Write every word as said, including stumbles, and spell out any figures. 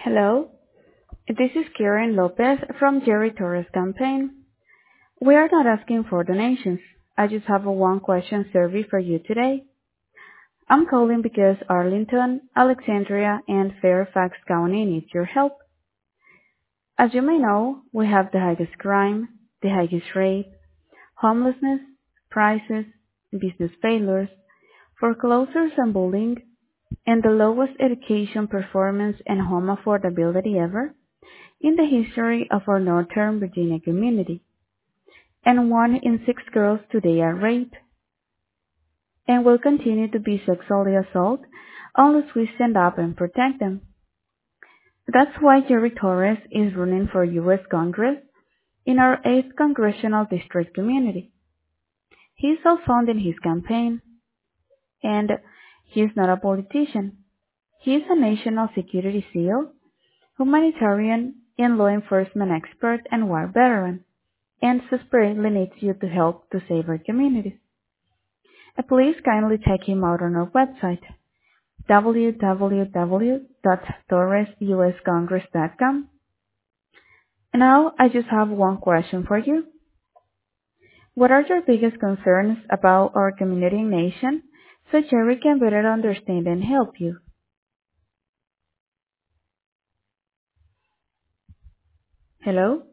Hello, this is Karen Lopez from Jerry Torres campaign. We are not asking for donations. I just have a one question survey for you today. I'm calling because Arlington, Alexandria, and Fairfax County needs your help. As you may know, we have the highest crime, the highest rape, homelessness, prices, business failures, foreclosures and bullying, and the lowest education performance and home affordability ever in the history of our Northern Virginia community. And one in six girls today are raped and will continue to be sexually assaulted unless we stand up and protect them. That's why Jerry Torres is running for U S Congress in our eighth Congressional District community. He's self-funding his campaign, and he's not a politician. He is a national security SEAL, humanitarian, and law enforcement expert and war veteran, and desperately needs you to help to save our communities. Uh, Please kindly check him out on our website, w w w dot torres u s congress dot com. Now, I just have one question for you. What are your biggest concerns about our community and nation so Jerry can better understand and help you? Hello?